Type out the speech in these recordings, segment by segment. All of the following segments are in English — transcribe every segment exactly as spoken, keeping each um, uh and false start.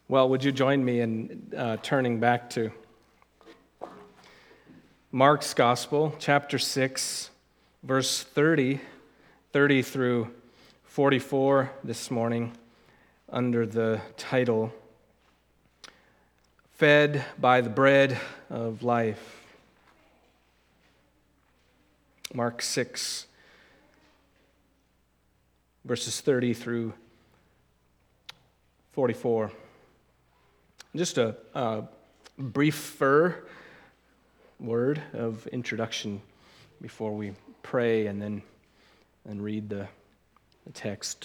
Well, would you join me in uh, turning back to Mark's Gospel, chapter six, verse thirty, thirty through forty-four this morning, under the title, Fed by the Bread of Life. Mark six, verses thirty through forty-four. Just a, a briefer word of introduction before we pray and then and read the, the text.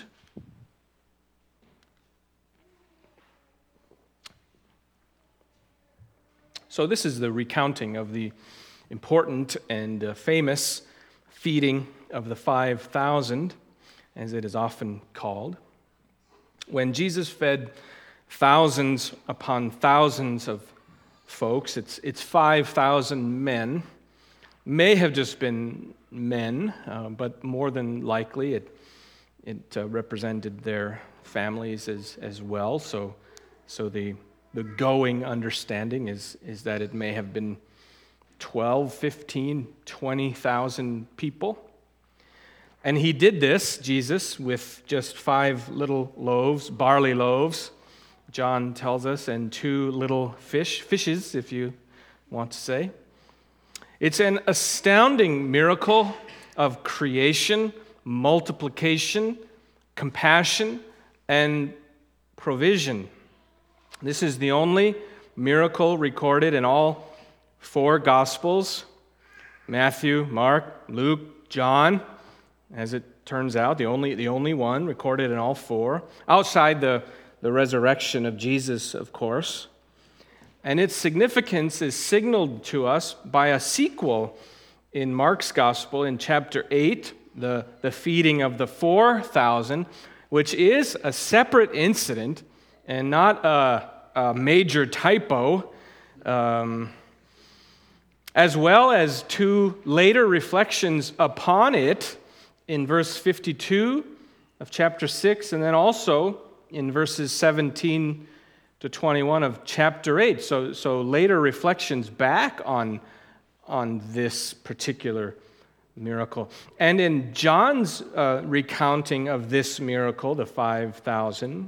So this is the recounting of the important and uh, famous feeding of the five thousand, as it is often called. When Jesus fed thousands upon thousands of folks, it's it's five thousand men. May have just been men, uh, but more than likely it it uh, represented their families as as well. So so the the going understanding is is that it may have been twelve, fifteen, twenty thousand people. And he did this, Jesus, with just five little loaves, barley loaves, John tells us, and two little fish, fishes, if you want to say. It's an astounding miracle of creation, multiplication, compassion, and provision. This is the only miracle recorded in all four Gospels, Matthew, Mark, Luke, John, as it turns out, the only, the only one recorded in all four, outside the the resurrection of Jesus, of course. And its significance is signaled to us by a sequel in Mark's Gospel in chapter eight, the, the feeding of the four thousand, which is a separate incident and not a, a major typo, um, as well as two later reflections upon it in verse fifty-two of chapter six, and then also in verses seventeen to twenty-one of chapter eight. So, so later reflections back on, on this particular miracle. And in John's uh, recounting of this miracle, the five thousand,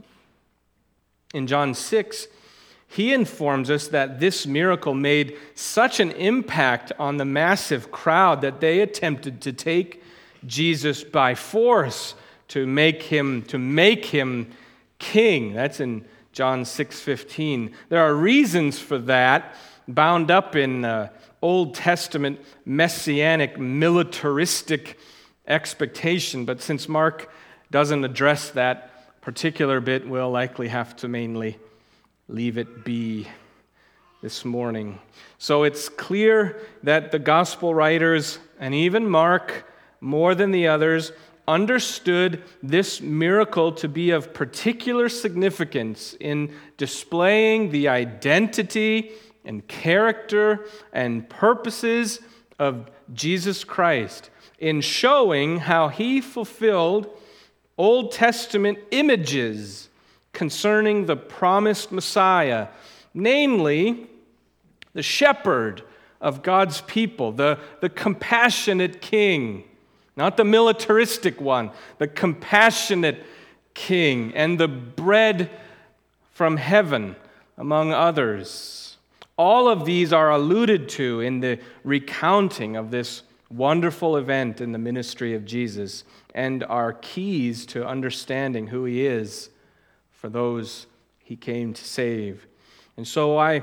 in John six, he informs us that this miracle made such an impact on the massive crowd that they attempted to take Jesus by force to make him, to make him king. That's in John six fifteen. There are reasons for that bound up in uh, Old Testament messianic militaristic expectation, but since Mark doesn't address that particular bit, we'll likely have to mainly leave it be this morning. So it's clear that the gospel writers, and even Mark more than the others, understood this miracle to be of particular significance in displaying the identity and character and purposes of Jesus Christ, in showing how he fulfilled Old Testament images concerning the promised Messiah, namely the shepherd of God's people, the, the compassionate king. Not the militaristic one, the compassionate king, and the bread from heaven, among others. All of these are alluded to in the recounting of this wonderful event in the ministry of Jesus and are keys to understanding who he is for those he came to save. And so I,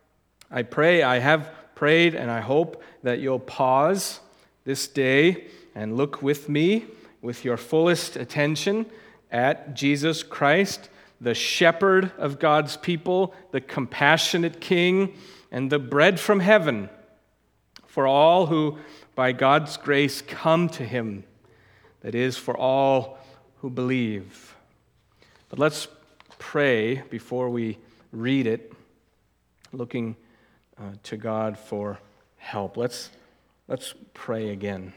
I pray, I have prayed, and I hope that you'll pause this day and look with me with your fullest attention at Jesus Christ, the shepherd of God's people, the compassionate king, and the bread from heaven for all who, by God's grace, come to him. That is, for all who believe. But let's pray before we read it, looking uh, to God for help. Let's, let's pray again.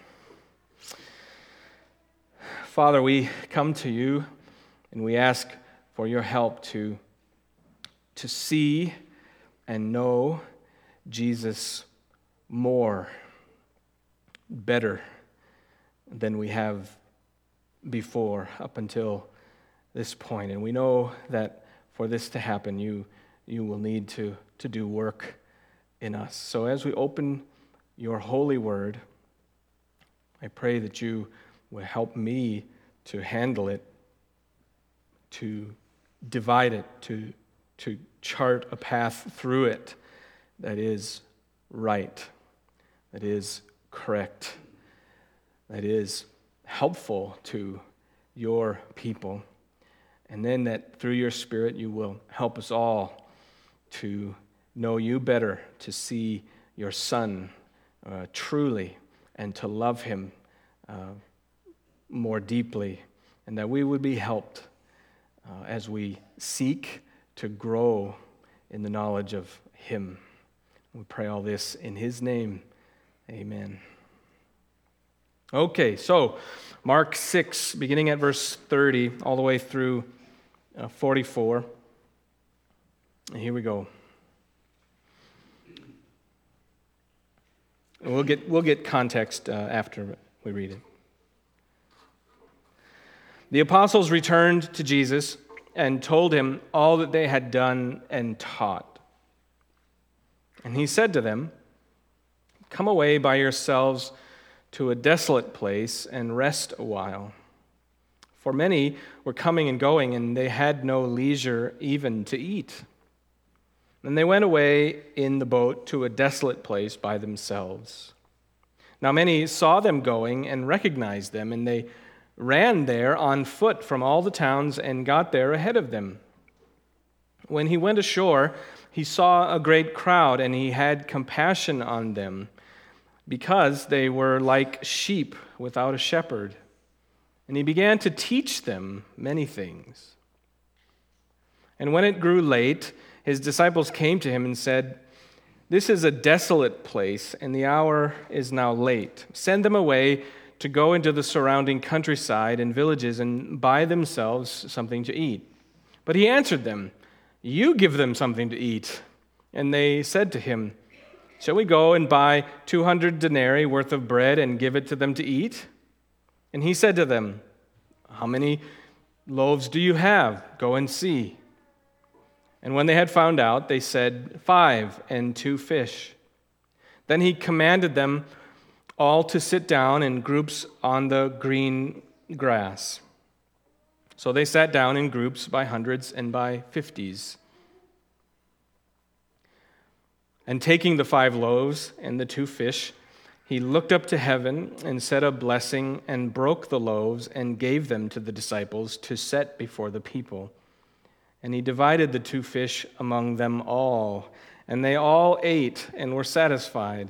Father, we come to you and we ask for your help to to see and know Jesus more, better than we have before up until this point. And we know that for this to happen, you you will need to, to do work in us. So as we open your holy word, I pray that you will help me to handle it, to divide it, to, to chart a path through it that is right, that is correct, that is helpful to your people. And then that through your Spirit you will help us all to know you better, to see your Son uh, truly, and to love him uh, more deeply, and that we would be helped uh, as we seek to grow in the knowledge of him. We pray all this in his name. Amen. Okay, so Mark six, beginning at verse thirty, all the way through uh, forty-four. And here we go. We'll get we'll get context uh, after we read it. The apostles returned to Jesus and told him all that they had done and taught. And he said to them, "Come away by yourselves to a desolate place and rest a while." For many were coming and going, and they had no leisure even to eat. And they went away in the boat to a desolate place by themselves. Now many saw them going and recognized them, and they ran there on foot from all the towns and got there ahead of them. When he went ashore, he saw a great crowd, and he had compassion on them, because they were like sheep without a shepherd. And he began to teach them many things. And when it grew late, his disciples came to him and said, "This is a desolate place, and the hour is now late. Send them away to go into the surrounding countryside and villages and buy themselves something to eat." But he answered them, "You give them something to eat." And they said to him, "Shall we go and buy two hundred denarii worth of bread and give it to them to eat?" And he said to them, "How many loaves do you have? Go and see." And when they had found out, they said, "Five and two fish." Then he commanded them all to sit down in groups on the green grass. So they sat down in groups by hundreds and by fifties. And taking the five loaves and the two fish, he looked up to heaven and said a blessing and broke the loaves and gave them to the disciples to set before the people. And he divided the two fish among them all, and they all ate and were satisfied.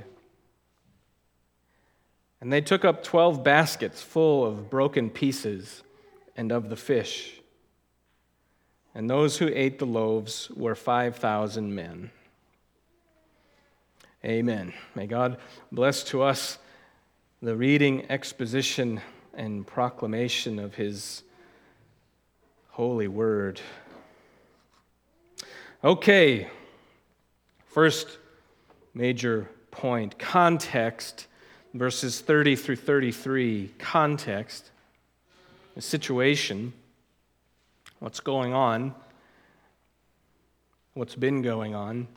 And they took up twelve baskets full of broken pieces and of the fish. And those who ate the loaves were five thousand men. Amen. May God bless to us the reading, exposition, and proclamation of his holy word. Okay, first major point, context, verses thirty through thirty-three. Context, the situation, what's going on, what's been going on.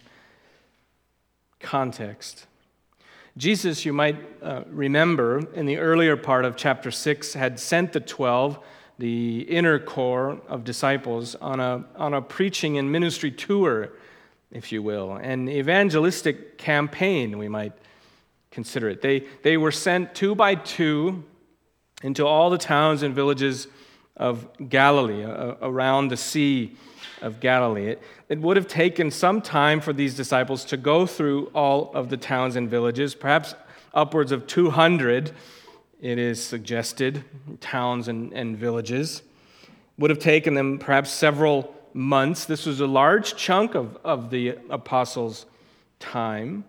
Context. Jesus, you might uh, remember, in the earlier part of chapter six, had sent the twelve, the inner core of disciples, on a, on a preaching and ministry tour, if you will, an evangelistic campaign, we might consider it. They, they were sent two by two into all the towns and villages of Galilee, uh, around the Sea of Galilee. It, it would have taken some time for these disciples to go through all of the towns and villages, perhaps upwards of two hundred, it is suggested, towns and, and villages. Would have taken them perhaps several months. This was a large chunk of, of the apostles' time.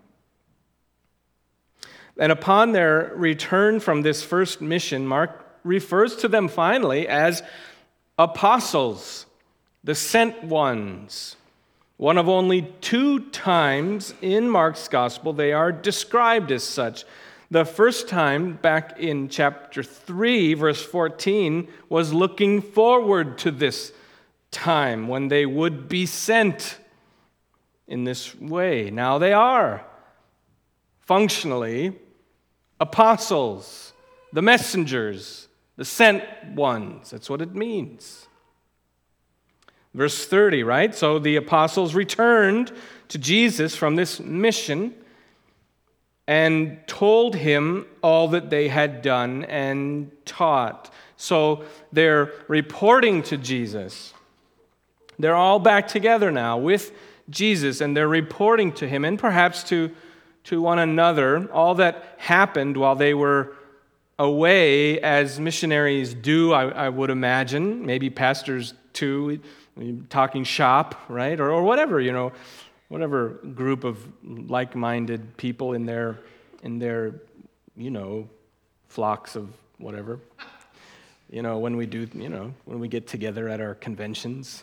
And upon their return from this first mission, Mark refers to them finally as apostles, the sent ones. One of only two times in Mark's gospel they are described as such. The first time, back in chapter three, verse fourteen, was looking forward to this time when they would be sent in this way. Now they are functionally apostles, the messengers, the sent ones. That's what it means. Verse thirty, right? So the apostles returned to Jesus from this mission and told him all that they had done and taught. So they're reporting to Jesus. They're all back together now with Jesus, and they're reporting to him and perhaps to, to one another all that happened while they were away, as missionaries do, I, I would imagine. Maybe pastors too, talking shop, right? Or, or whatever, you know, whatever group of like-minded people in their, in their, you know, flocks of whatever. You know, when we do, you know, when we get together at our conventions.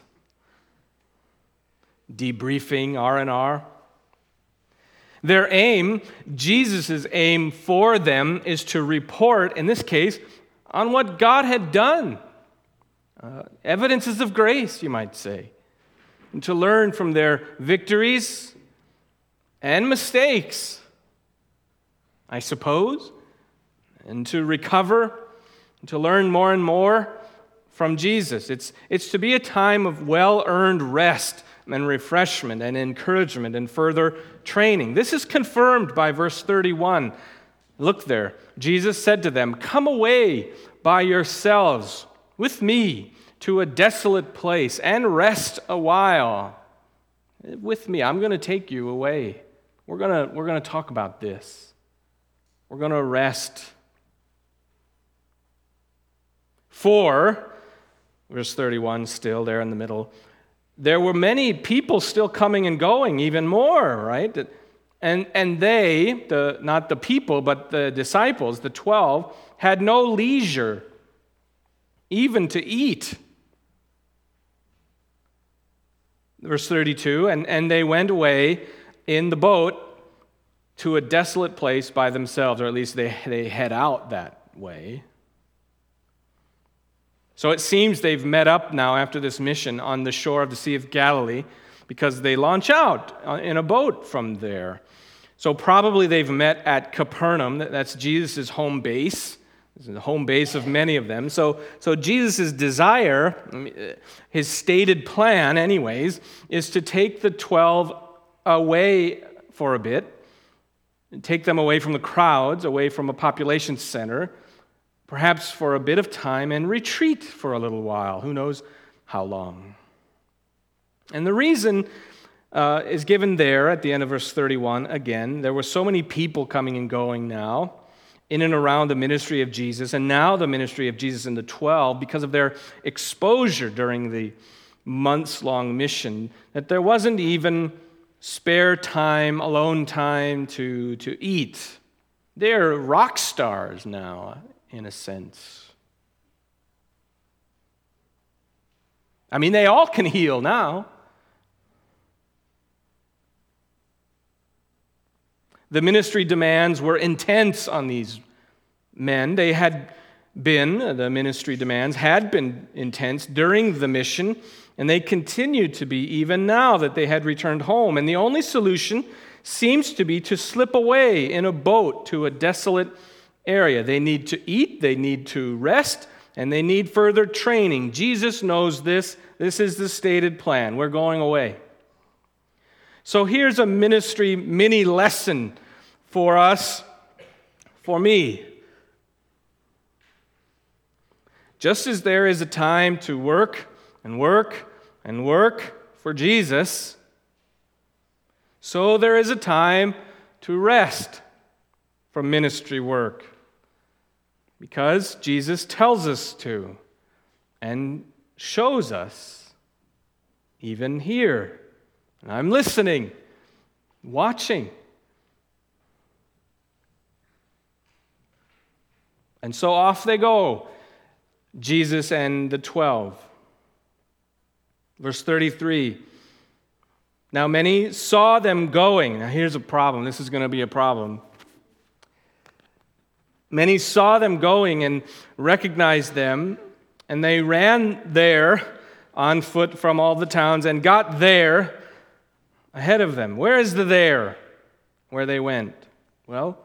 Debriefing, R and R. Their aim, Jesus' aim for them, is to report, in this case, on what God had done. Uh, evidences of grace, you might say. And to learn from their victories and mistakes, I suppose. And to recover, and to learn more and more from Jesus. It's, it's to be a time of well-earned rest and refreshment and encouragement and further training. This is confirmed by verse thirty-one. Look there. Jesus said to them, "Come away by yourselves with me to a desolate place and rest a while." With me, I'm going to take you away. We're going to, we're going to talk about this. We're going to rest. For, verse thirty-one, still there in the middle, there were many people still coming and going, even more, right? And and they, the not the people, but the disciples, the twelve, had no leisure even to eat. Verse thirty-two, and, and they went away in the boat to a desolate place by themselves, or at least they, they head out that way. So it seems they've met up now after this mission on the shore of the Sea of Galilee, because they launch out in a boat from there. So probably they've met at Capernaum. That's Jesus' home base. This is the home base of many of them. So, so Jesus' desire, his stated plan anyways, is to take the twelve away for a bit, take them away from the crowds, away from a population center, perhaps for a bit of time, and retreat for a little while. Who knows how long? And the reason uh, is given there at the end of verse thirty-one. Again, there were so many people coming and going now in and around the ministry of Jesus, and now the ministry of Jesus and the twelve, because of their exposure during the months-long mission, that there wasn't even spare time, alone time to, to eat. They're rock stars now, in a sense. I mean, they all can heal now. The ministry demands were intense on these men. They had been, the ministry demands had been intense during the mission, and they continued to be even now that they had returned home. And the only solution seems to be to slip away in a boat to a desolate area. They need to eat, they need to rest, and they need further training. Jesus knows this. This is the stated plan. We're going away. So here's a ministry mini lesson for us, for me. Just as there is a time to work and work and work for Jesus, so there is a time to rest from ministry work, because Jesus tells us to and shows us even here. And I'm listening, watching. And so off they go, Jesus and the twelve. Verse thirty-three. Now many saw them going. Now here's a problem. This is going to be a problem. Many saw them going and recognized them, and they ran there on foot from all the towns and got there ahead of them. Where is the there? Where they went? Well,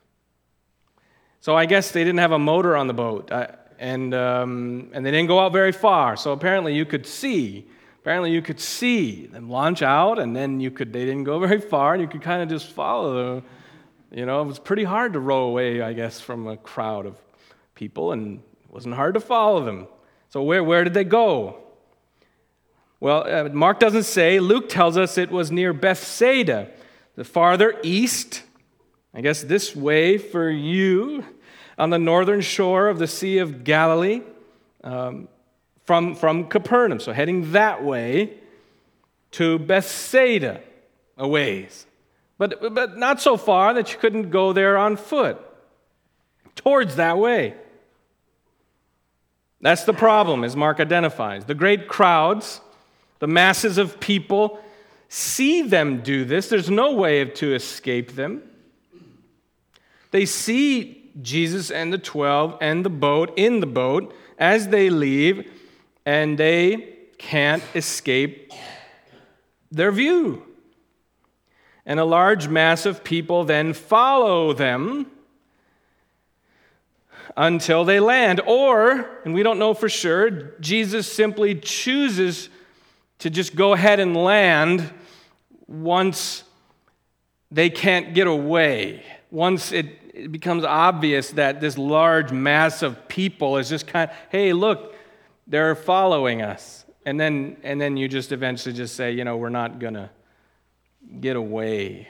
so I guess they didn't have a motor on the boat, I, and um, and they didn't go out very far. So apparently you could see. Apparently you could see them launch out, and then you could. They didn't go very far, and you could kind of just follow them. You know, it was pretty hard to row away, I guess, from a crowd of people, and it wasn't hard to follow them. So where where did they go? Well, uh, Mark doesn't say. Luke tells us it was near Bethsaida, the farther east, I guess this way for you, on the northern shore of the Sea of Galilee, um, from, from Capernaum. So heading that way to Bethsaida a ways. But, but not so far that you couldn't go there on foot. Towards that way. That's the problem, as Mark identifies. The great crowds, the masses of people, see them do this. There's no way to escape them. They see Jesus and the twelve and the boat, in the boat, as they leave, and they can't escape their view. And a large mass of people then follow them until they land. Or, and we don't know for sure, Jesus simply chooses to just go ahead and land once they can't get away. Once it, it becomes obvious that this large mass of people is just kind of, hey, look, they're following us. And then, and then you just eventually just say, you know, we're not going to get away.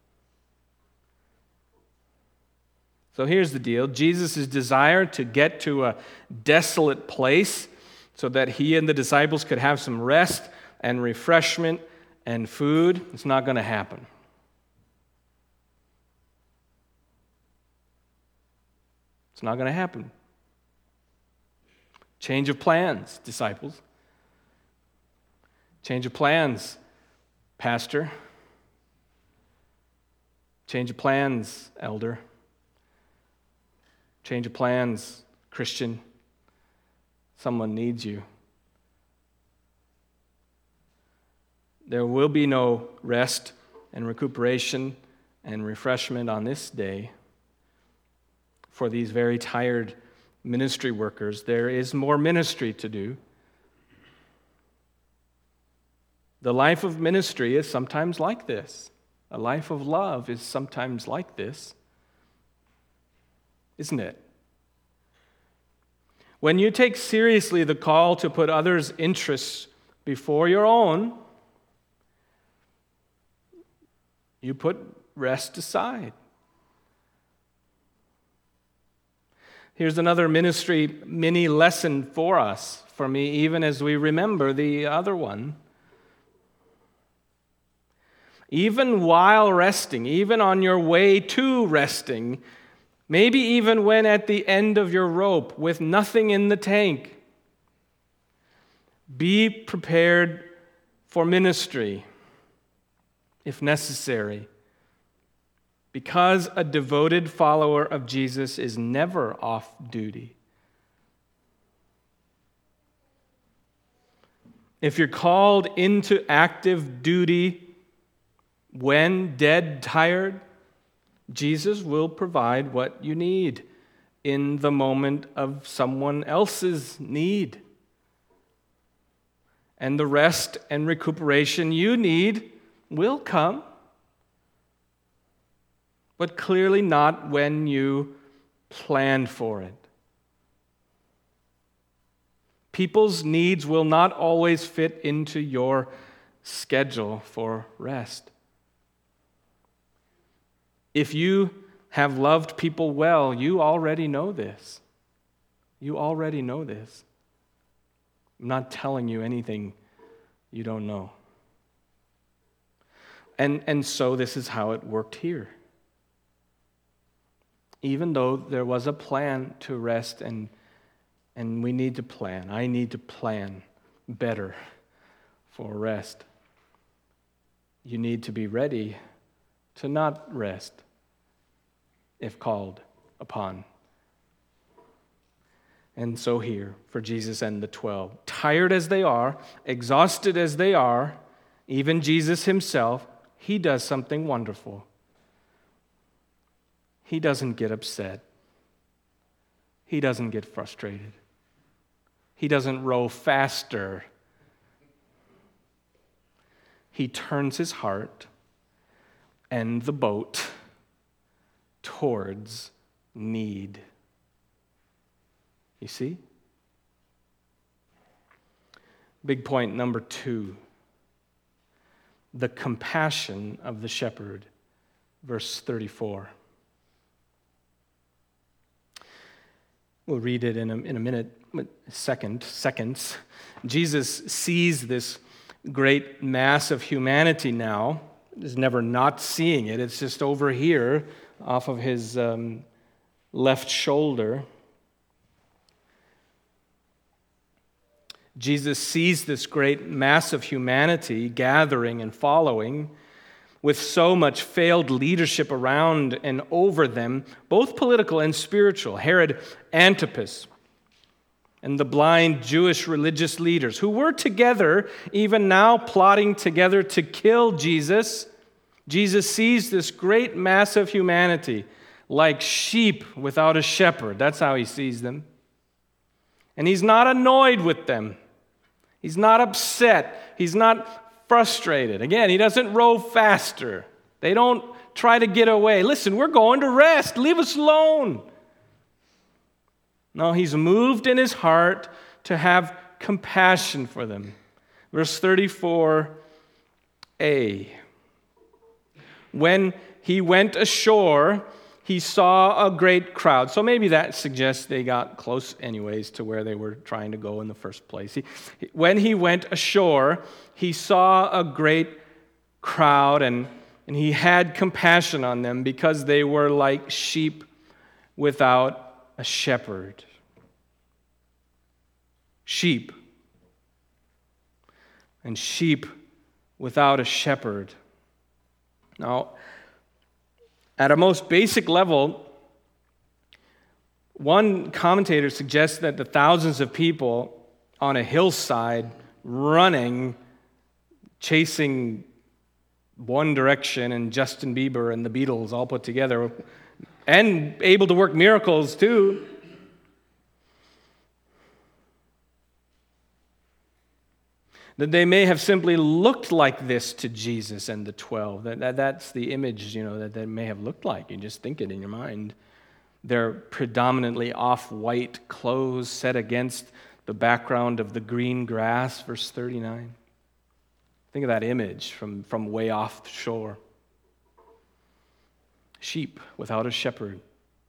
So here's the deal. Jesus' desire to get to a desolate place so that he and the disciples could have some rest and refreshment and food, it's not going to happen. It's not going to happen. Change of plans, disciples. Change of plans, pastor. Change of plans, elder. Change of plans, Christian. Someone needs you. There will be no rest and recuperation and refreshment on this day for these very tired ministry workers. There is more ministry to do. The life of ministry is sometimes like this. A life of love is sometimes like this, isn't it? When you take seriously the call to put others' interests before your own, you put rest aside. Here's another ministry mini lesson for us, for me, even as we remember the other one. Even while resting, even on your way to resting, maybe even when at the end of your rope with nothing in the tank, be prepared for ministry if necessary, because a devoted follower of Jesus is never off duty. If you're called into active duty when dead tired, Jesus will provide what you need in the moment of someone else's need. And the rest and recuperation you need will come, but clearly not when you planned for it. People's needs will not always fit into your schedule for rest. If you have loved people well, you already know this. You already know this. I'm not telling you anything you don't know. And, and so this is how it worked here. Even though there was a plan to rest, and, and we need to plan, I need to plan better for rest. you need to be ready to not rest if called upon. And so here, for Jesus and the twelve, tired as they are, exhausted as they are, even Jesus himself, he does something wonderful. He doesn't get upset. He doesn't get frustrated. He doesn't row faster. He turns his heart and the boat towards need. You see? Big point number two. The compassion of the shepherd. Verse thirty-four. We'll read it in a, in a minute, second, seconds. Jesus sees this great mass of humanity now. He's never not seeing it. It's just over here off of his um, left shoulder. Jesus sees this great mass of humanity gathering and following with so much failed leadership around and over them, both political and spiritual. Herod Antipas and the blind Jewish religious leaders who were together, even now plotting together to kill Jesus. Jesus sees this great mass of humanity like sheep without a shepherd. That's how he sees them. And he's not annoyed with them. He's not upset. He's not frustrated. Again, he doesn't row faster. They don't try to get away. Listen, we're going to rest. Leave us alone. No, he's moved in his heart to have compassion for them. Verse thirty-four a. When he went ashore, he saw a great crowd. So maybe that suggests they got close anyways to where they were trying to go in the first place. He, when he went ashore, he saw a great crowd, and, and he had compassion on them because they were like sheep without a shepherd. Sheep. And sheep without a shepherd. Now, at a most basic level, one commentator suggests that the thousands of people on a hillside running, chasing One Direction and Justin Bieber and the Beatles all put together, and able to work miracles too, that they may have simply looked like this to Jesus and the twelve. That, that, that's the image, you know, that they may have looked like. You just think it in your mind. Their predominantly off-white clothes set against the background of the green grass, verse thirty-nine. Think of that image from, from way off the shore. Sheep without a shepherd.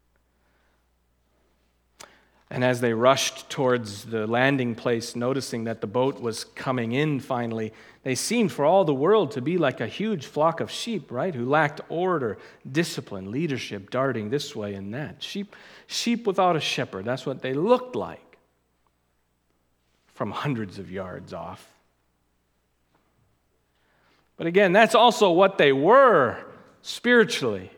And as they rushed towards the landing place, noticing that the boat was coming in finally, they seemed for all the world to be like a huge flock of sheep, right? Who lacked order, discipline, leadership, darting this way and that. Sheep, sheep without a shepherd. That's what they looked like from hundreds of yards off. But again, that's also what they were spiritually.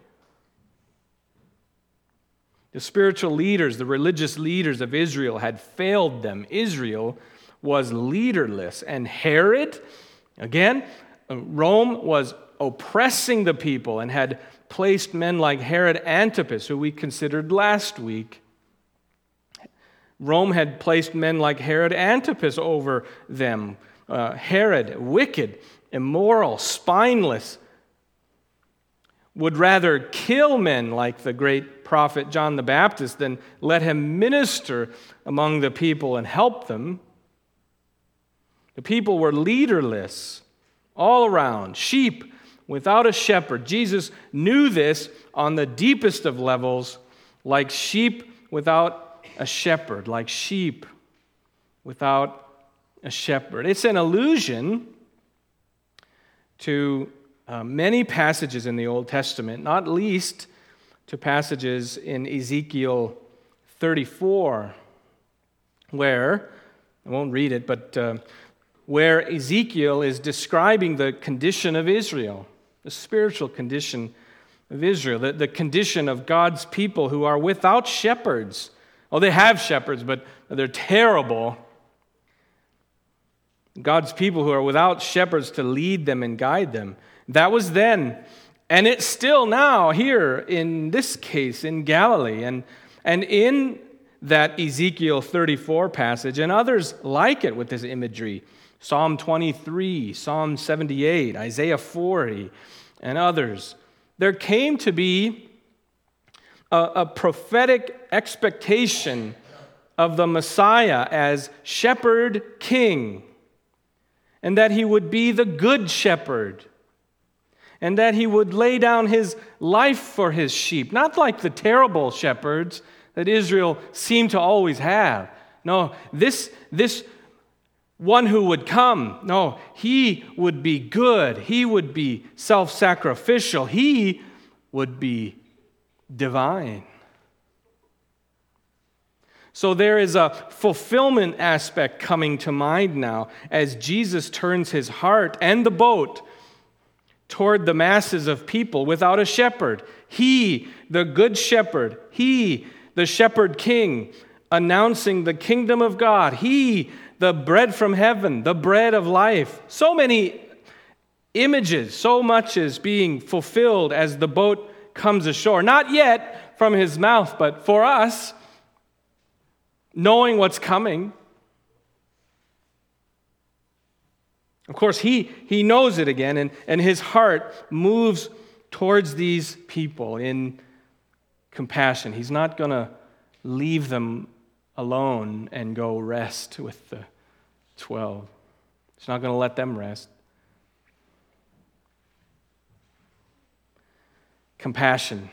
The spiritual leaders, the religious leaders of Israel had failed them. Israel was leaderless. And Herod, again, Rome was oppressing the people and had placed men like Herod Antipas, who we considered last week. Rome had placed men like Herod Antipas over them. Uh, Herod, wicked, immoral, spineless, would rather kill men like the great prophet John the Baptist than let him minister among the people and help them. The people were leaderless all around, sheep without a shepherd. Jesus knew this on the deepest of levels, like sheep without a shepherd, like sheep without a shepherd. It's an allusion to Uh, many passages in the Old Testament, not least to passages in Ezekiel thirty-four, where, I won't read it, but uh, where Ezekiel is describing the condition of Israel, the spiritual condition of Israel, the, the condition of God's people who are without shepherds. Oh, they have shepherds, but they're terrible. God's people who are without shepherds to lead them and guide them. That was then, and it's still now here in this case in Galilee. And, and in that Ezekiel thirty-four passage, and others like it with this imagery, Psalm twenty-three, Psalm seventy-eight, Isaiah forty, and others, there came to be a, a prophetic expectation of the Messiah as shepherd king, and that he would be the good shepherd, and that he would lay down his life for his sheep, not like the terrible shepherds that Israel seemed to always have. No, this, this one who would come, no, he would be good. He would be self-sacrificial. He would be divine. So there is a fulfillment aspect coming to mind now as Jesus turns his heart and the boat toward the masses of people without a shepherd. He, the good shepherd, he, the shepherd king, announcing the kingdom of God. He, the bread from heaven, the bread of life. So many images, so much is being fulfilled as the boat comes ashore. Not yet from his mouth, but for us, knowing what's coming. Of course, he, he knows it again, and, and his heart moves towards these people in compassion. He's not going to leave them alone and go rest with the twelve. He's not going to let them rest. Compassion.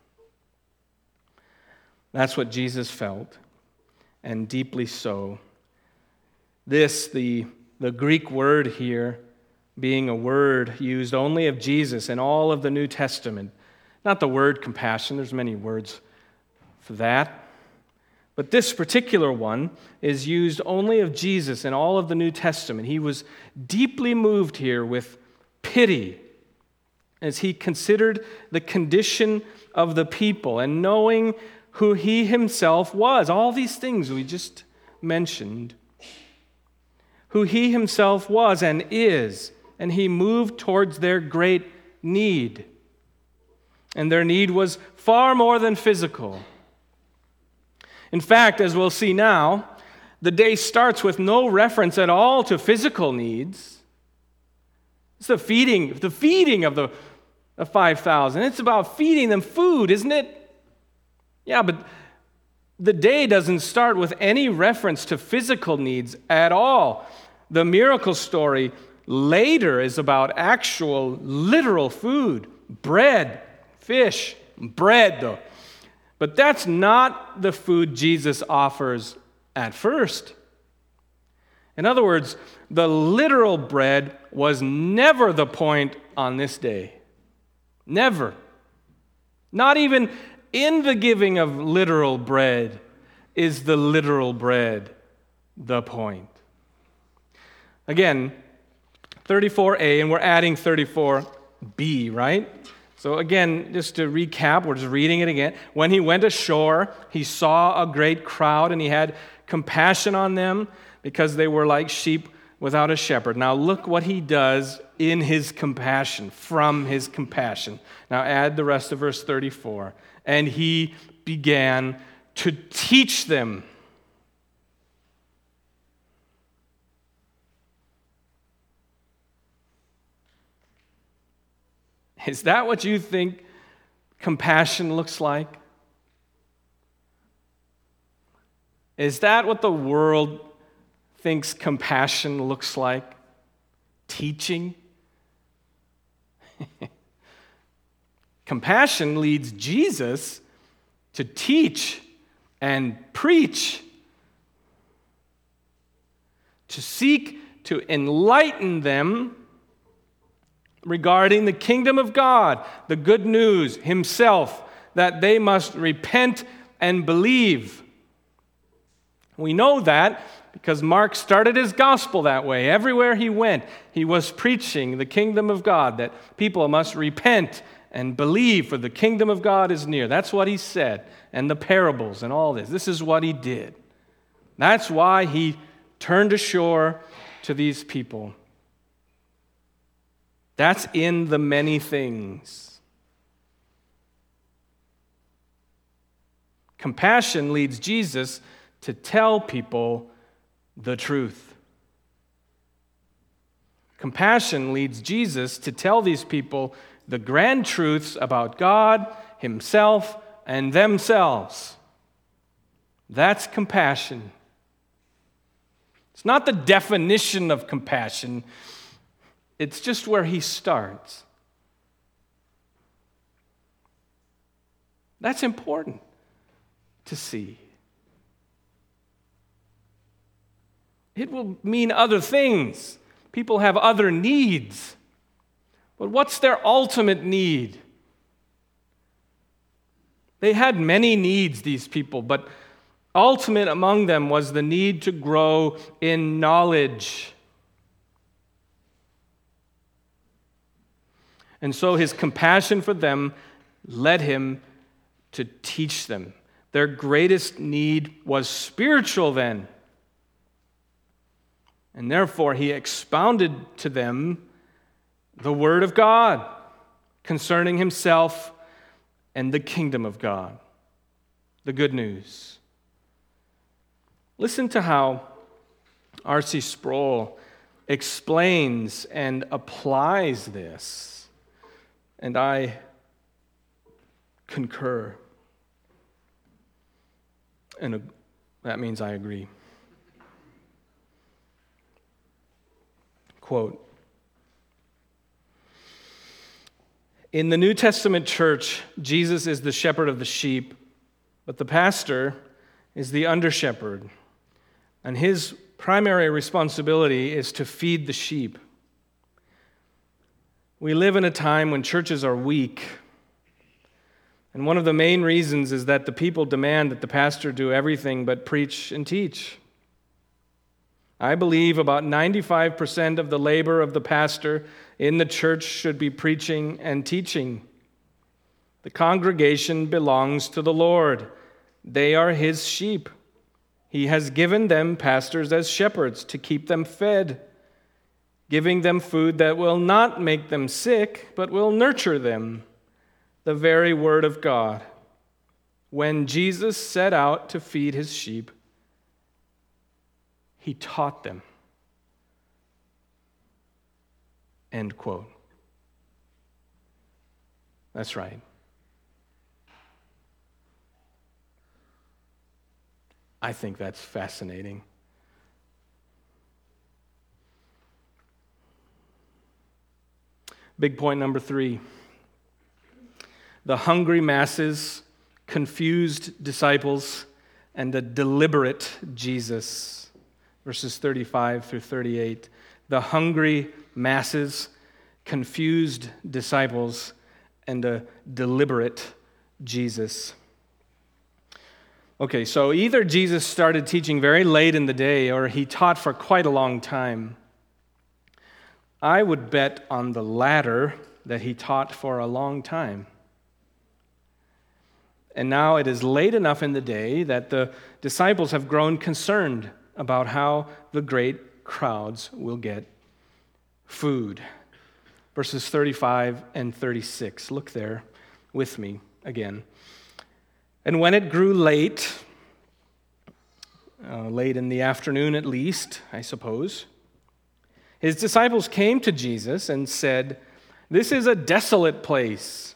That's what Jesus felt, and deeply so. This, the, the Greek word here, being a word used only of Jesus in all of the New Testament. Not the word compassion, there's many words for that. But this particular one is used only of Jesus in all of the New Testament. He was deeply moved here with pity as he considered the condition of the people and knowing who he himself was. All these things we just mentioned. Who he himself was and is. And he moved towards their great need. And their need was far more than physical. In fact, as we'll see now, the day starts with no reference at all to physical needs. It's the feeding, the feeding of the, the five thousand. It's about feeding them food, isn't it? Yeah, but the day doesn't start with any reference to physical needs at all. The miracle story later is about actual, literal food. Bread, fish, bread, though. But that's not the food Jesus offers at first. In other words, the literal bread was never the point on this day. Never. Not even in the giving of literal bread is the literal bread the point. Again, thirty-four A, and we're adding thirty-four B, right? So again, just to recap, we're just reading it again. When he went ashore, he saw a great crowd, and he had compassion on them because they were like sheep without a shepherd. Now look what he does in his compassion, from his compassion. Now add the rest of verse thirty-four. And he began to teach them. Is that what you think compassion looks like? Is that what the world thinks compassion looks like? Teaching? Compassion leads Jesus to teach and preach, to seek to enlighten them regarding the kingdom of God, the good news himself, that they must repent and believe. We know that because Mark started his gospel that way. Everywhere he went, he was preaching the kingdom of God, that people must repent and believe, for the kingdom of God is near. That's what he said, and the parables and all this. This is what he did. That's why he turned ashore to these people. That's in the many things. Compassion leads Jesus to tell people the truth. Compassion leads Jesus to tell these people the grand truths about God, himself, and themselves. That's compassion. It's not the definition of compassion. It's just where he starts. That's important to see. It will mean other things. People have other needs. But what's their ultimate need? They had many needs, these people, but ultimate among them was the need to grow in knowledge. And so his compassion for them led him to teach them. Their greatest need was spiritual then. And therefore he expounded to them the word of God concerning himself and the kingdom of God, the good news. Listen to how R C Sproul explains and applies this, and I concur. And that means I agree. Quote, "In the New Testament church, Jesus is the shepherd of the sheep, but the pastor is the under-shepherd, and his primary responsibility is to feed the sheep. We live in a time when churches are weak, and one of the main reasons is that the people demand that the pastor do everything but preach and teach. I believe about ninety-five percent of the labor of the pastor in the church should be preaching and teaching. The congregation belongs to the Lord. They are his sheep. He has given them pastors as shepherds to keep them fed, giving them food that will not make them sick, but will nurture them, the very word of God. When Jesus set out to feed his sheep, he taught them." End quote. That's right. I think that's fascinating. Big point number three. The hungry masses, confused disciples, and a deliberate Jesus. Verses thirty-five through thirty-eight. The hungry masses, confused disciples, and a deliberate Jesus. Okay, so either Jesus started teaching very late in the day or he taught for quite a long time. I would bet on the latter, that he taught for a long time. And now it is late enough in the day that the disciples have grown concerned about how the great crowds will get food. Verses thirty-five and thirty-six. Look there with me again. "And when it grew late, uh, late in the afternoon at least, I suppose, his disciples came to Jesus and said, 'This is a desolate place,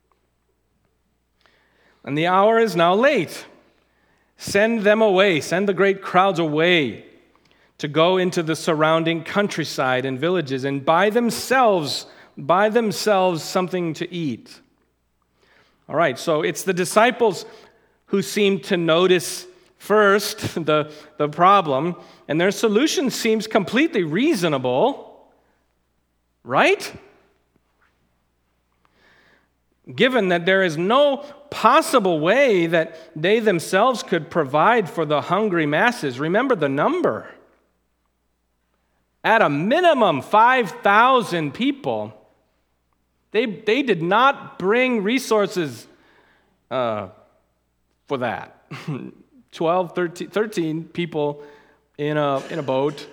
and the hour is now late. Send them away, send the great crowds away to go into the surrounding countryside and villages and buy themselves, buy themselves something to eat.'" All right, so it's the disciples who seem to notice first the, the problem, and their solution seems completely reasonable, right? given that there is no possible way that they themselves could provide for the hungry masses. Remember the number. At a minimum, five thousand people. They, they did not bring resources uh, for that. twelve, thirteen, thirteen people in a, in a boat.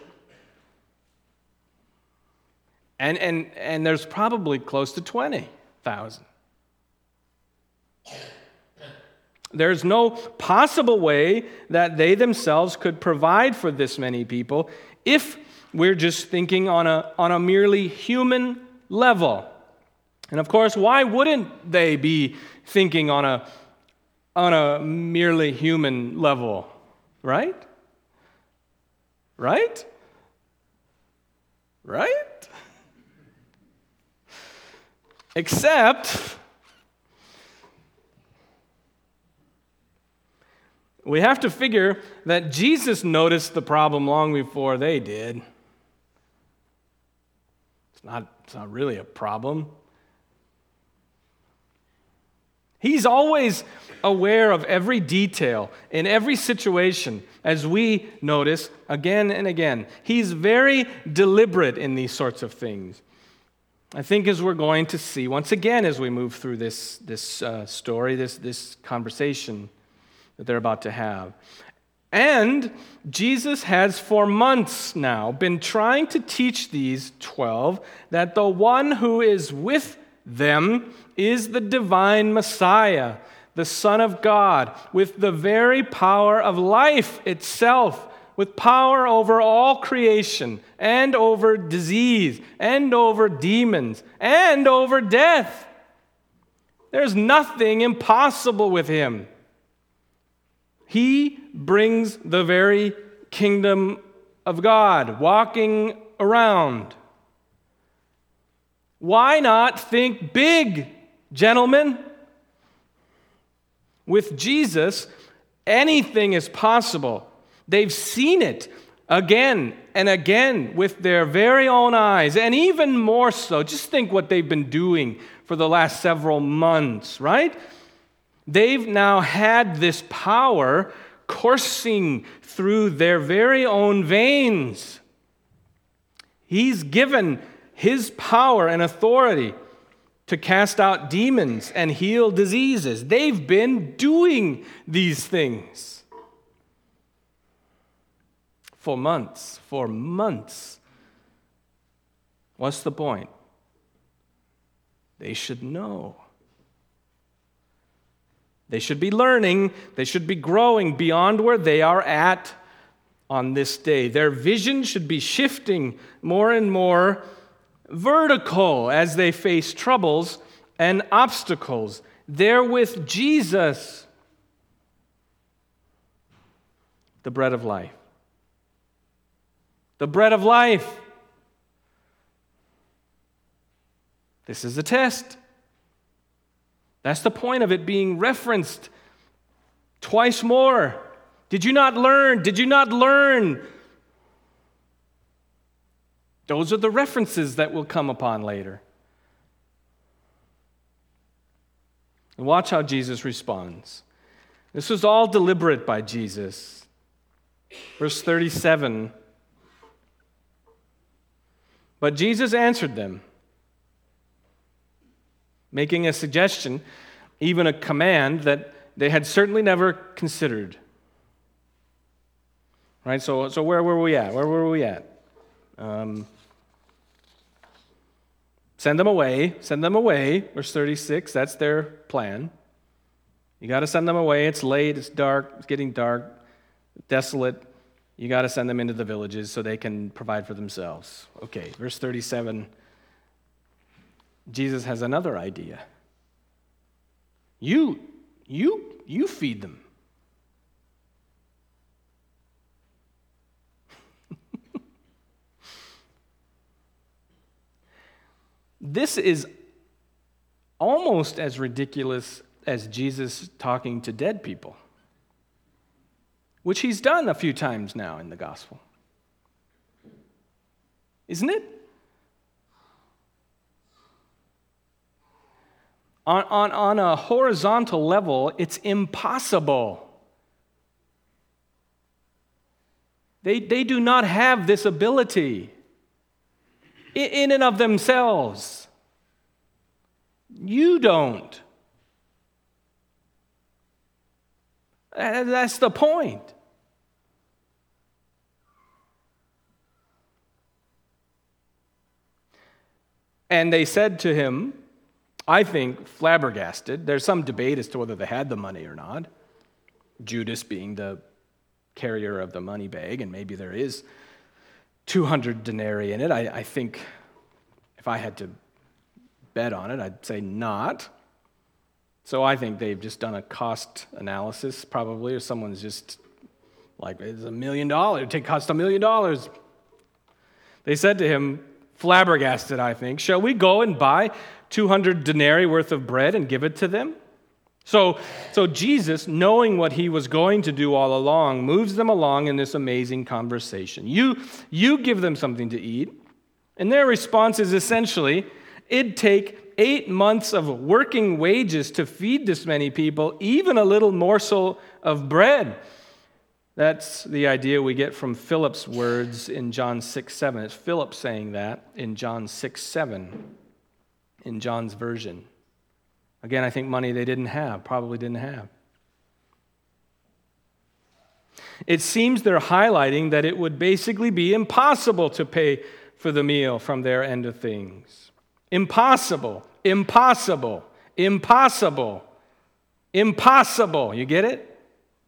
And, and, and there's probably close to twenty thousand. There's no possible way that they themselves could provide for this many people if we're just thinking on a, on a merely human level. And of course, why wouldn't they be thinking on a, on a merely human level, right? Right? Right? Except we have to figure that Jesus noticed the problem long before they did. It's not, it's not really a problem. He's always aware of every detail in every situation, as we notice again and again. He's very deliberate in these sorts of things. I think as we're going to see, once again, as we move through this, this uh, story, this, this conversation that they're about to have. And Jesus has for months now been trying to teach these twelve that the one who is with them is the divine Messiah, the Son of God, with the very power of life itself, with power over all creation, and over disease, and over demons, and over death. There's nothing impossible with him. He brings the very kingdom of God walking around. Why not think big, gentlemen? With Jesus, anything is possible. They've seen it again and again with their very own eyes, and even more so. Just think what they've been doing for the last several months, right? They've now had this power coursing through their very own veins. He's given his power and authority to cast out demons and heal diseases. They've been doing these things for months, for months. What's the point? They should know. They should be learning, they should be growing beyond where they are at on this day. Their vision should be shifting more and more vertical as they face troubles and obstacles. They're with Jesus, the bread of life. The bread of life. This is a test. That's the point of it being referenced twice more. Did you not learn? Did you not learn? Those are the references that we'll come upon later. And watch how Jesus responds. This was all deliberate by Jesus. Verse thirty-seven. But Jesus answered them, making a suggestion, even a command, that they had certainly never considered. Right? So, so where were we at? Where were we at? Um, send them away. Send them away. Verse thirty-six. That's their plan. You got to send them away. It's late. It's dark. It's getting dark. Desolate. You got to send them into the villages so they can provide for themselves. Okay. Verse thirty-seven. Jesus has another idea. You, you, you feed them. This is almost as ridiculous as Jesus talking to dead people, which he's done a few times now in the gospel. Isn't it? On, on, on a horizontal level, it's impossible. They, they do not have this ability in, in and of themselves. You don't. That's the point. And they said to him, I think, flabbergasted. There's some debate as to whether they had the money or not. Judas being the carrier of the money bag, and maybe there is two hundred denarii in it. I, I think if I had to bet on it, I'd say not. So I think they've just done a cost analysis, probably, or someone's just like, it's a million dollars. It cost a million dollars. They said to him, flabbergasted, I think, shall we go and buy two hundred denarii worth of bread and give it to them? So, so Jesus, knowing what he was going to do all along, moves them along in this amazing conversation. You, you give them something to eat, and their response is essentially, it'd take eight months of working wages to feed this many people, even a little morsel of bread. That's the idea we get from Philip's words in John six seven. It's Philip saying that in John six seven, in John's version. Again, I think money they didn't have, probably didn't have. It seems they're highlighting that it would basically be impossible to pay for the meal from their end of things. Impossible, impossible, impossible, impossible. You get it?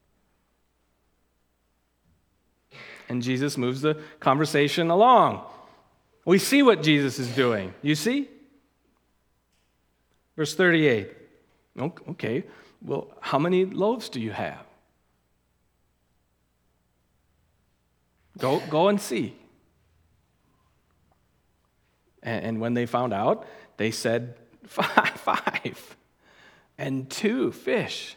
And Jesus moves the conversation along. We see what Jesus is doing. You see? Verse thirty-eight. Okay, well, how many loaves do you have? Go, go and see. And, and when they found out, they said, five, five, and two fish.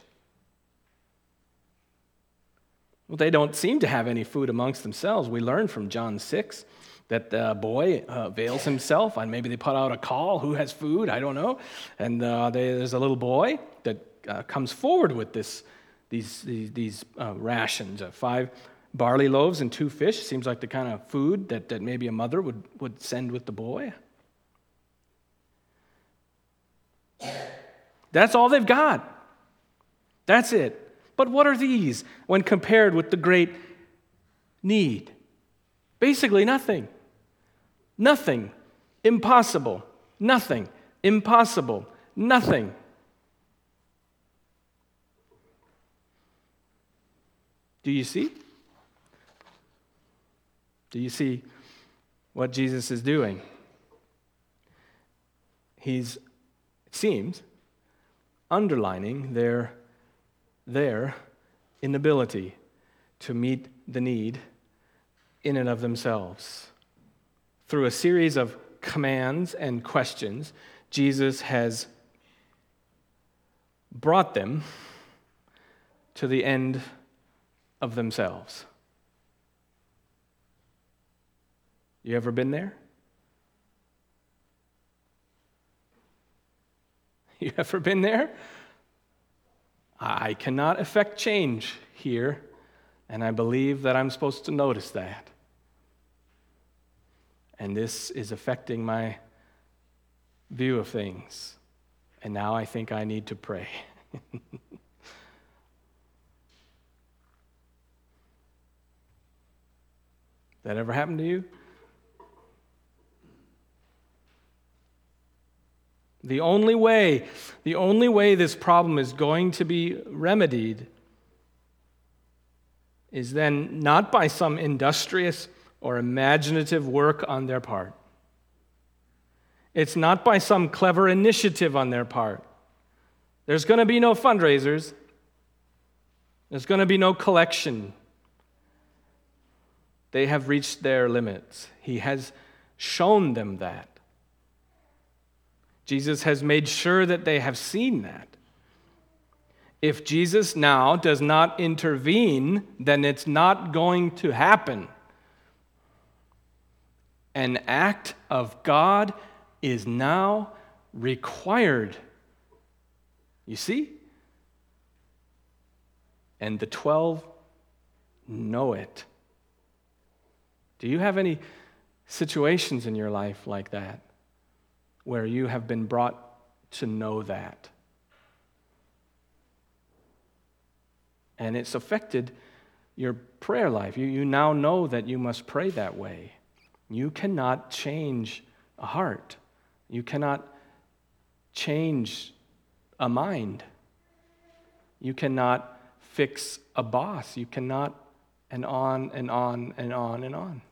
Well, they don't seem to have any food amongst themselves. We learn from John six that the boy uh, veils himself, and maybe they put out a call, who has food? I don't know. And uh, they, there's a little boy that uh, comes forward with this, these, these, these uh, rations, uh, five barley loaves and two fish. Seems like the kind of food that, that maybe a mother would, would send with the boy. That's all they've got. That's it. But what are these when compared with the great need? Basically nothing. Nothing. Impossible. Nothing. Impossible. Nothing. Do you see? Do you see what Jesus is doing? He's, it seems, underlining their, their inability to meet the need in and of themselves. Through a series of commands and questions, Jesus has brought them to the end of themselves. You ever been there? You ever been there? I cannot affect change here, and I believe that I'm supposed to notice that. And this is affecting my view of things. And now I think I need to pray. That ever happened to you? The only way, the only way this problem is going to be remedied is then not by some industrious or imaginative work on their part. It's not by some clever initiative on their part. There's going to be no fundraisers. There's going to be no collection. They have reached their limits. He has shown them that. Jesus has made sure that they have seen that. If Jesus now does not intervene, then it's not going to happen. An act of God is now required You see? And the twelve know it. Do you have any situations in your life like that where you have been brought to know that? And it's affected your prayer life. You, you now know that you must pray that way. You cannot change a heart. You cannot change a mind. You cannot fix a boss. You cannot, and on and on and on and on.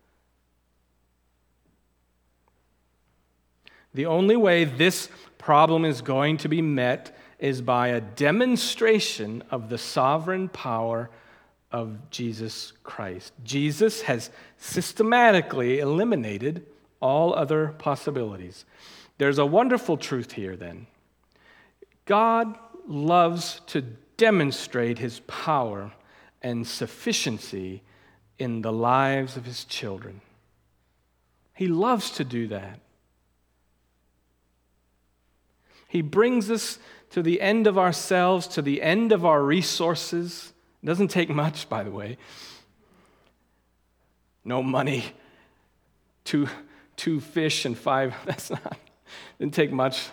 The only way this problem is going to be met is by a demonstration of the sovereign power of Jesus Christ. Jesus has systematically eliminated all other possibilities. There's a wonderful truth here then. God loves to demonstrate his power and sufficiency in the lives of his children. He loves to do that. He brings us to the end of ourselves, to the end of our resources. It doesn't take much, by the way. No money, two, two fish and five, that's not, didn't take much.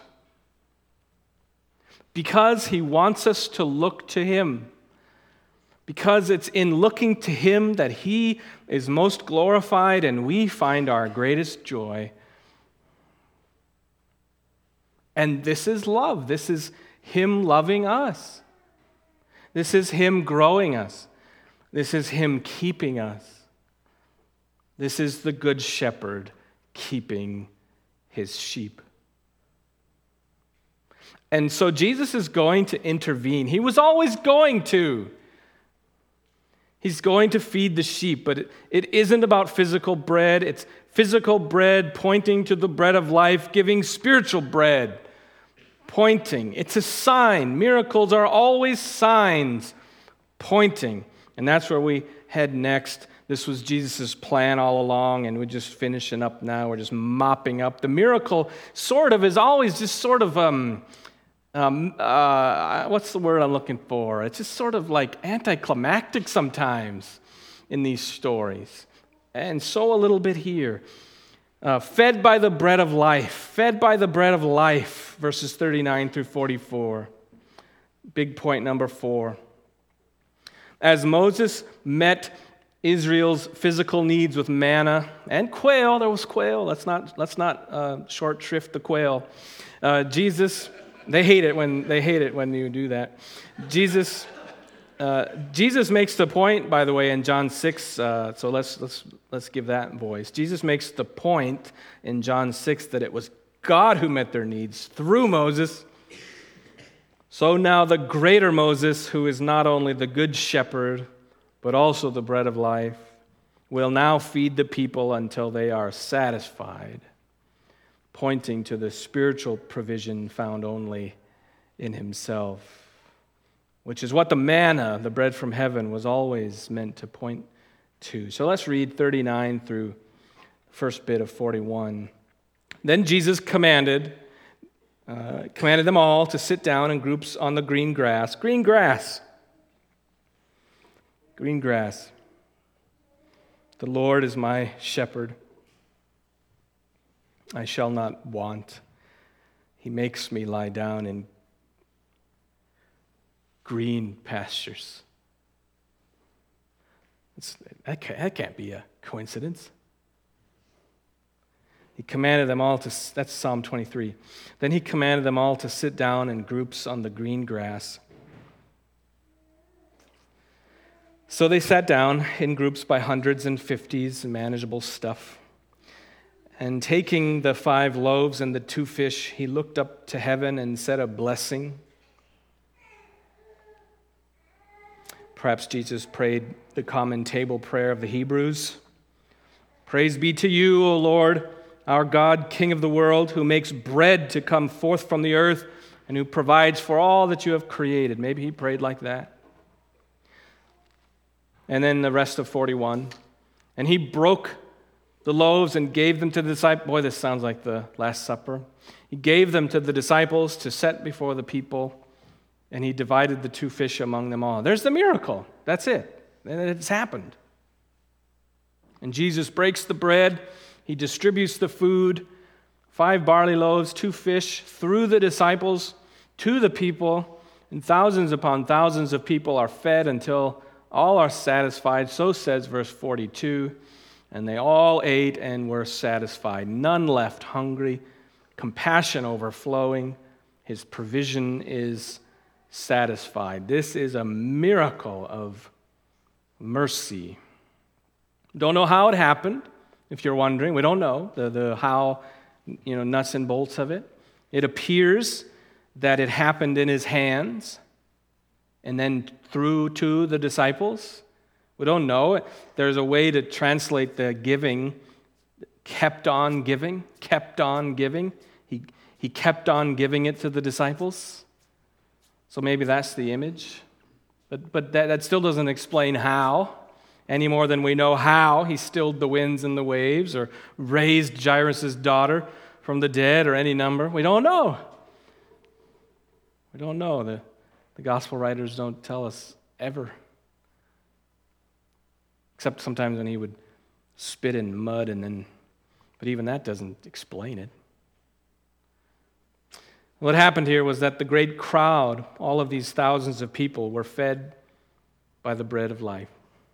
Because he wants us to look to him. Because it's in looking to him that he is most glorified and we find our greatest joy. And this is love. This is him loving us. This is him growing us. This is him keeping us. This is the good shepherd keeping his sheep. And so Jesus is going to intervene. He was always going to. He's going to feed the sheep, but it, it isn't about physical bread. It's physical bread pointing to the bread of life, giving spiritual bread. Pointing. It's a sign. Miracles are always signs pointing. And that's where we head next. This was Jesus' plan all along, and we're just finishing up now. We're just mopping up. The miracle sort of is always just sort of, um, um, uh, what's the word I'm looking for? It's just sort of like anticlimactic sometimes in these stories. And so a little bit here. Uh, fed by the bread of life, fed by the bread of life, verses thirty-nine through forty-four. Big point number four. As Moses met Israel's physical needs with manna and quail, there was quail, let's not, let's not uh, short shrift the quail. Uh, Jesus, they hate it when they hate it when you do that. Jesus Uh, Jesus makes the point, by the way, in John six, uh, so let's, let's, let's give that voice. Jesus makes the point in John six that it was God who met their needs through Moses. So now the greater Moses, who is not only the good shepherd, but also the bread of life, will now feed the people until they are satisfied, pointing to the spiritual provision found only in himself. Which is what the manna, the bread from heaven, was always meant to point to. So let's read thirty-nine through first bit of forty-one. Then Jesus commanded, uh, commanded them all to sit down in groups on the green grass. Green grass. Green grass. The Lord is my shepherd. I shall not want. He makes me lie down in green pastures. It's, that, can't, that can't be a coincidence. He commanded them all to, that's Psalm twenty-three. Then he commanded them all to sit down in groups on the green grass. So they sat down in groups by hundreds and fifties, manageable stuff. And taking the five loaves and the two fish, he looked up to heaven and said a blessing. Perhaps Jesus prayed the common table prayer of the Hebrews. Praise be to you, O Lord, our God, King of the world, who makes bread to come forth from the earth and who provides for all that you have created. Maybe he prayed like that. And then the rest of forty-one. And he broke the loaves and gave them to the disciples. Boy, this sounds like the Last Supper. He gave them to the disciples to set before the people. and he divided the two fish among them all. There's the miracle. That's it. And it's happened. And Jesus breaks the bread. He distributes the food, five barley loaves, two fish, through the disciples to the people, and thousands upon thousands of people are fed until all are satisfied. So says verse forty-two, and they all ate and were satisfied. None left hungry, compassion overflowing. His provision is satisfied. This is a miracle of mercy. Don't know how it happened, if you're wondering. We don't know the, the how, you know, nuts and bolts of it. It appears that it happened in his hands and then through to the disciples. We don't know. There's a way to translate the giving, kept on giving, kept on giving. He, he kept on giving it to the disciples. So maybe that's the image. But, but that, that still doesn't explain how, any more than we know how he stilled the winds and the waves or raised Jairus' daughter from the dead or any number. We don't know. We don't know. The, the gospel writers don't tell us ever. Except sometimes when he would spit in mud and then, but even that doesn't explain it. What happened here was that the great crowd, all of these thousands of people, were fed by the bread of life.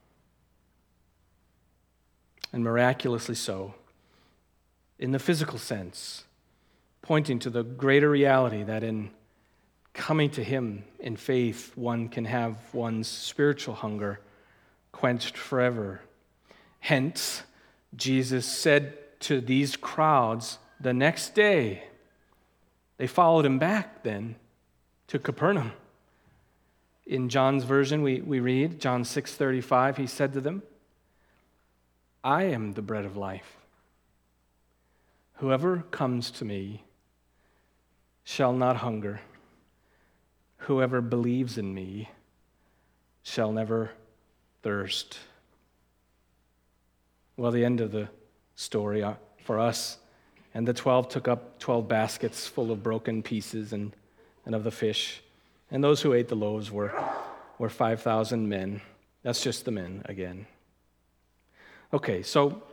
And miraculously so, in the physical sense, pointing to the greater reality that in coming to him in faith, one can have one's spiritual hunger quenched forever. Hence, Jesus said to these crowds the next day, they followed him back then to Capernaum. In John's version, we, we read, John six thirty-five, he said to them, I am the bread of life. Whoever comes to me shall not hunger. Whoever believes in me shall never thirst. Well, the end of the story for us, and the twelve took up twelve baskets full of broken pieces and, and of the fish, and those who ate the loaves were, were five thousand men. That's just the men again. Okay, so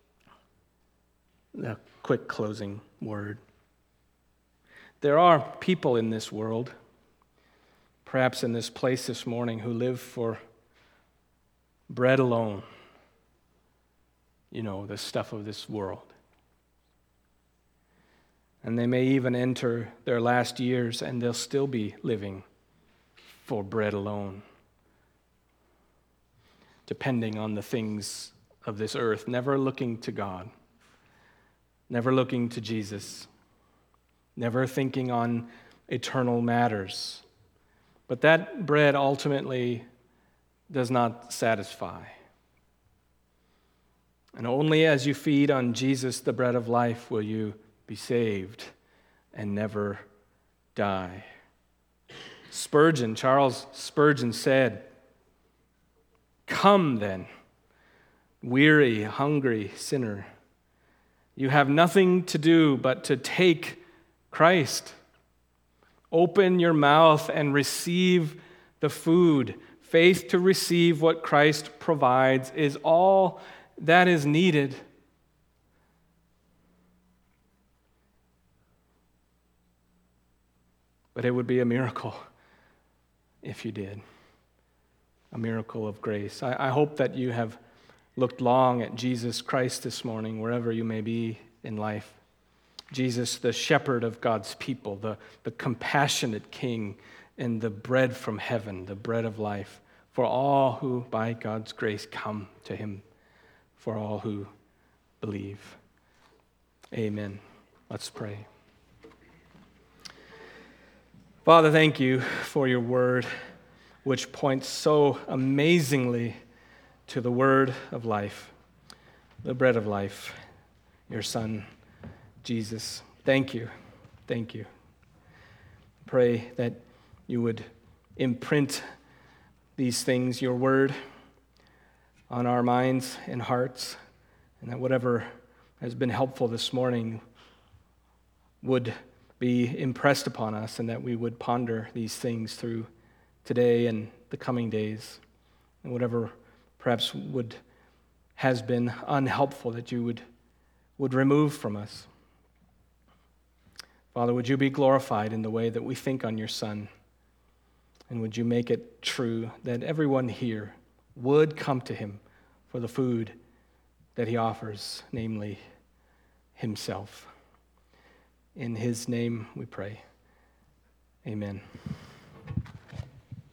a quick closing word. There are people in this world, perhaps in this place this morning, who live for bread alone. You know, the stuff of this world. And they may even enter their last years and they'll still be living for bread alone, depending on the things of this earth, never looking to God, never looking to Jesus, never thinking on eternal matters. But that bread ultimately does not satisfy. And only as you feed on Jesus, the bread of life, will you be saved and never die. Spurgeon, Charles Spurgeon said, "Come then, weary, hungry sinner. You have nothing to do but to take Christ. Open your mouth and receive the food. Faith to receive what Christ provides is all that is needed." But it would be a miracle if you did. A miracle of grace. I, I hope that you have looked long at Jesus Christ this morning, wherever you may be in life. Jesus, the shepherd of God's people, the, the compassionate king, and the bread from heaven, the bread of life, for all who, by God's grace, come to him, for all who believe. Amen. Let's pray. Father, thank you for your word, which points so amazingly to the word of life, the bread of life, your Son, Jesus. Thank you. Thank you. Pray that you would imprint these things, your word, on our minds and hearts, and that whatever has been helpful this morning would be impressed upon us, and that we would ponder these things through today and the coming days, and whatever perhaps would has been unhelpful, that you would, would remove from us. Father, would you be glorified in the way that we think on your Son, and would you make it true that everyone here would come to him for the food that he offers, namely himself. In his name we pray. Amen.